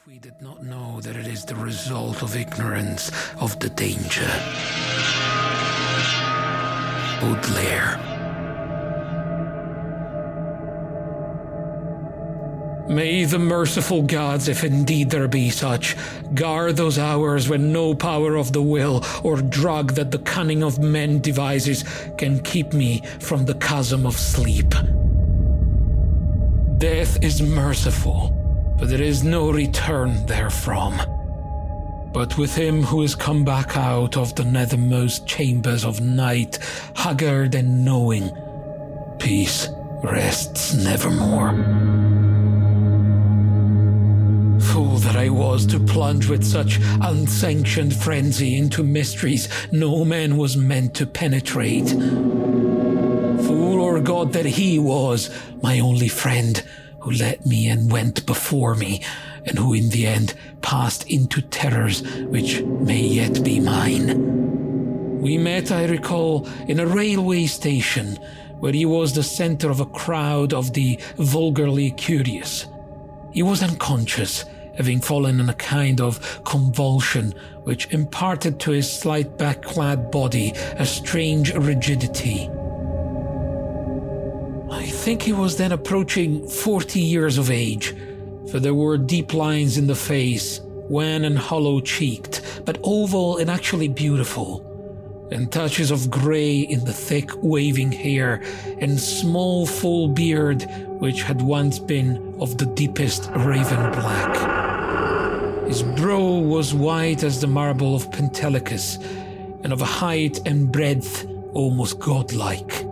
We did not know that it is the result of ignorance of the danger. Baudelaire. May the merciful gods, if indeed there be such, guard those hours when no power of the will or drug that the cunning of men devises can keep me from the chasm of sleep. Death is merciful, but there is no return therefrom. But with him who is come back out of the nethermost chambers of night, haggard and knowing, peace rests nevermore. Fool that I was to plunge with such unsanctioned frenzy into mysteries no man was meant to penetrate. Fool or god that he was, my only friend, who led me and went before me, and who in the end passed into terrors which may yet be mine. We met, I recall, in a railway station, where he was the center of a crowd of the vulgarly curious. He was unconscious, having fallen in a kind of convulsion which imparted to his slight back-clad body a strange rigidity. I think he was then approaching 40 years of age, for there were deep lines in the face, wan and hollow-cheeked, but oval and actually beautiful, and touches of grey in the thick, waving hair and small, full beard which had once been of the deepest raven black. His brow was white as the marble of Pentelicus, and of a height and breadth almost godlike.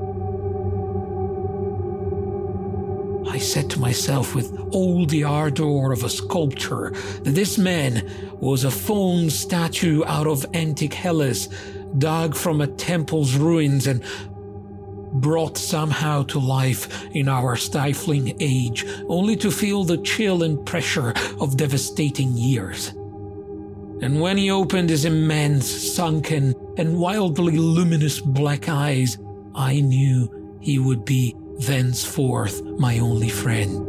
I said to myself with all the ardour of a sculptor that this man was a foam statue out of antique Hellas, dug from a temple's ruins and brought somehow to life in our stifling age, only to feel the chill and pressure of devastating years. And when he opened his immense, sunken, and wildly luminous black eyes, I knew he would be thenceforth my only friend.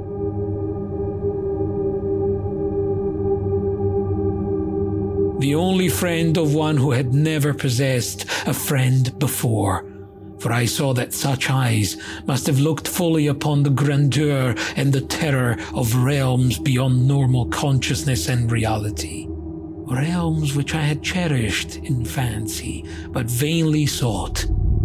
The only friend of one who had never possessed a friend before, for I saw that such eyes must have looked fully upon the grandeur and the terror of realms beyond normal consciousness and reality. Realms which I had cherished in fancy, but vainly sought.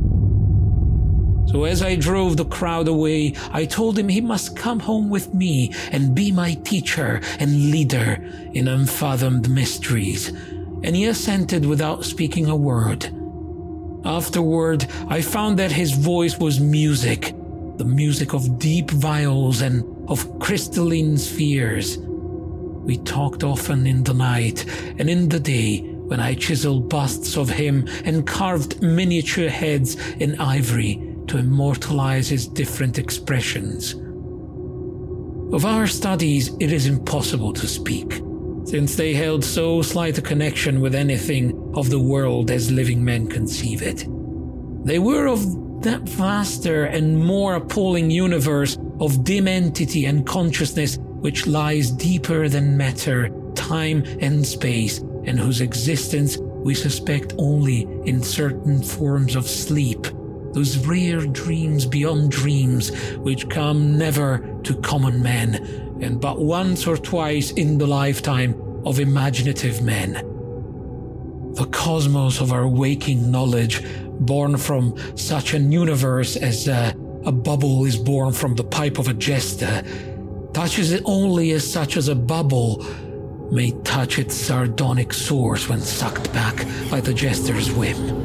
So as I drove the crowd away, I told him he must come home with me and be my teacher and leader in unfathomed mysteries, and he assented without speaking a word. Afterward, I found that his voice was music, the music of deep viols and of crystalline spheres. We talked often in the night and in the day, when I chiseled busts of him and carved miniature heads in ivory to immortalize his different expressions. Of our studies, it is impossible to speak, since they held so slight a connection with anything of the world as living men conceive it. They were of that vaster and more appalling universe of dim entity and consciousness which lies deeper than matter, time and space, and whose existence we suspect only in certain forms of sleep, those rare dreams beyond dreams which come never to common men, and but once or twice in the lifetime of imaginative men. The cosmos of our waking knowledge, born from such an universe as a bubble is born from the pipe of a jester, touches it only as such as a bubble may touch its sardonic source when sucked back by the jester's whim.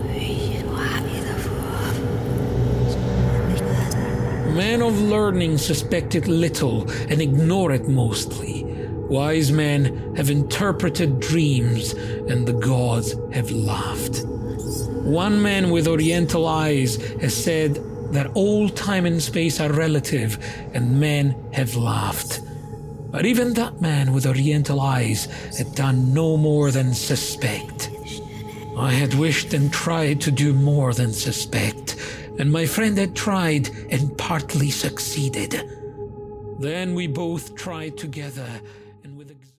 Men of learning suspect it little and ignore it mostly. Wise men have interpreted dreams, and the gods have laughed. One man with oriental eyes has said that all time and space are relative, and men have laughed. But even that man with oriental eyes had done no more than suspect. I had wished and tried to do more than suspect, and my friend had tried and partly succeeded. Then we both tried together,